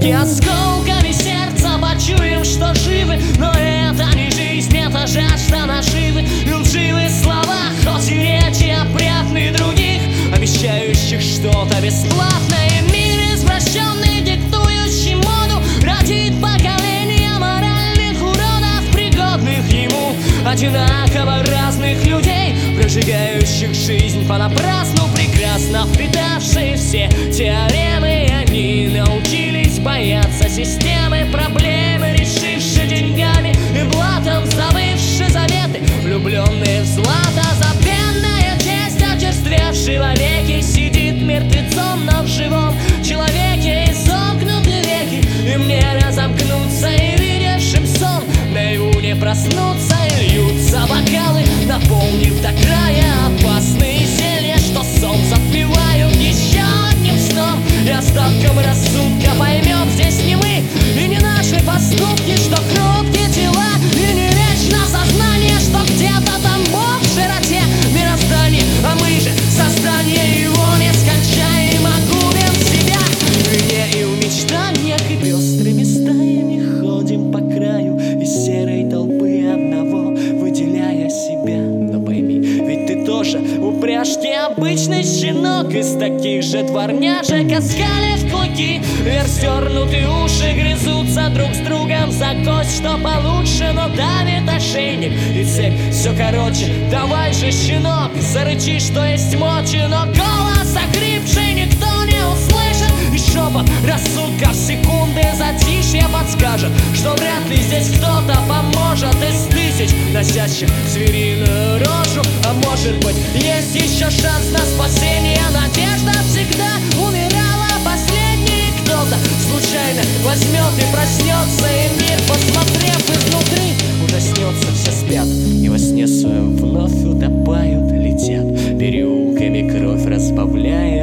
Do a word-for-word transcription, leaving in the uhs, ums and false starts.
И осколками сердца почуем, что живы. Но это не жизнь, это жажда наживы. И лживые слова, хоть и речи опрятны других, обещающих что-то бесплатное. Мир извращенный, диктующий моду, родит поколение моральных уродов, пригодных ему, одинаково разных людей, прожигающих жизнь понапрасну, прекрасно впитавшие все теоремы. Они научились бояться системы, проблемы решивши деньгами и блатом, забывши заветы, влюбленные в злато. Забвенная честь, очерствевшей вовеки, сидит мертвецом, но в живом человеке изогнуты веки. И мне разомкнуться и видевшим сон наяву не проснуться. И льются бокалы, наполнив до края опасные зелья, что сон запивают еще одним сном. И остатком рассудка поймем, здесь не мы и не наши поступки, что хрупкие тела, и не вечно сознание, что где-то там Бог в широте мироздания, а мы же создание его нескончаемо губим себя. В вине и в мечтаниях и пестрыми стаями ходим по краю из серой толпы одного, выделяя себя. Но пойми, ведь ты тоже упряжки обычный щенок из таких же дворняжек, оскалив клыки, верстернутые уши грызутся друг с другом за кость, что получше, но давит ошейник и цепь все короче. Давай же, щенок, зарычи, что есть мочи, но голос охрипший никто не услышит. И шепот рассудка в секунды затишья подскажет, что вряд ли здесь кто-то поможет из тысяч носящих звериную рожу. А может быть, есть еще шанс на спасение. Надежда всегда умирала последней. Кто-то случайно возьмет и проснется, и мир, посмотрев изнутри, ужаснется. Все спят и во сне своем вновь утопают, летят переулками, кровь разбавляет